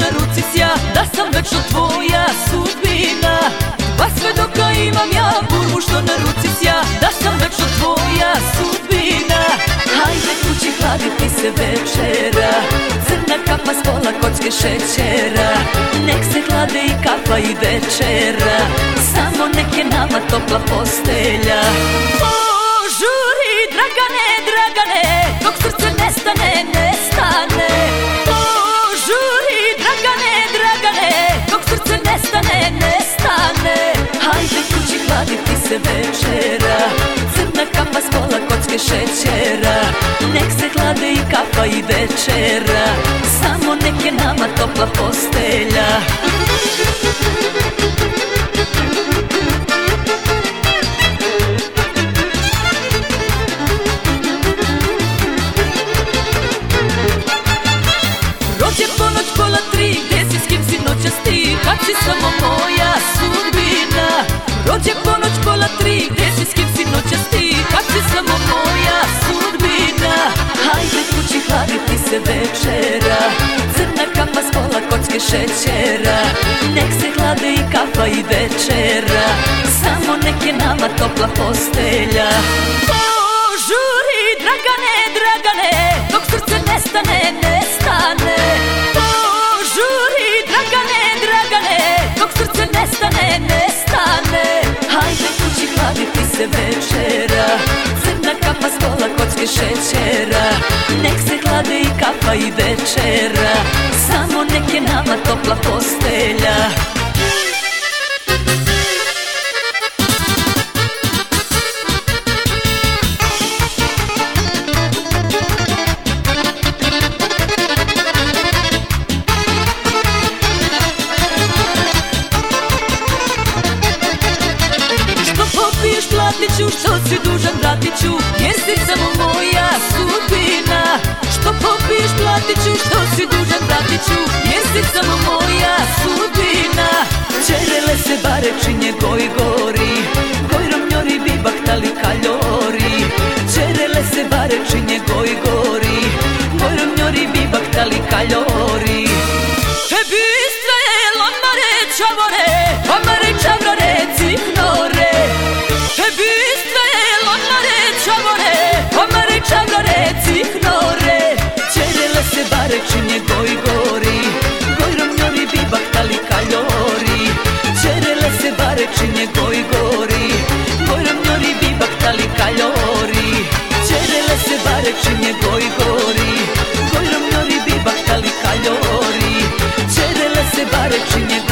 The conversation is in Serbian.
na ruci sja, da sam večno tvoja sudbina. Pa sve dok imam ja burmu što na ruci sja, da sam večno tvoja sudbina. Hajde kući hladiti se večera, crna kapa s pola kocke šećera. Nek se hlade i kapa i večera, samo nek je nama topla postelja. Požuri Dragane, Dragane, dok srce nestane, nestane. Požuri Dragane, Dragane, dok srce nestane, nestane. Hajde kući hladiti se večera, crna kapa s pola kocke šećera. Nek se hlade i kapa i večera, samo nek je nama topla postelja. Prođe ponoć pola tri, gde si s kim si noćas ti, kad si samo moja sudbina. Prođe ponoć pola tri, gde si s kim si noćas ti, kad si samo moja sudbina. Hajde kući hladiti se večera, crna kapa s pola kocke šećera. Nek se hlade i kapa i večera, samo nek je nama topla postelja. Požuri Dragane, Dragane, dok srce nestane, nestane. Požuri Dragane, Dragane, dok srce nestane, nestane. Hajde kući hladiti se večera, crna kapa s pola kocke šećera. Nek se hlade i kapa i večera, samo nek je nama topla postelja. Što si dužan vratit ću, jer si samo moja sudbina. Što popiješ platit ću, što si dužan vratit ću, jer si samo moja sudbina. Čerele se barečinje goj gori, gojrom njori bi bahtali kaljori. Čerele se barečinje goj gori, gojrom njori bi bahtali kaljori. Tebi Israel, amare čavore, amare čavrare cihnore. Tebi Israel, amare čavore, amare čavrare cihnore. Čerele se barečinje goj gori, gojrom njori bi bahtali kaljori. Čerele se barečinje goj gori, gojrom njori bi bahtali kaljori. Čerele se barečinje goj gori, gojrom njori bi bahtali kaljori. Čerele se barečinje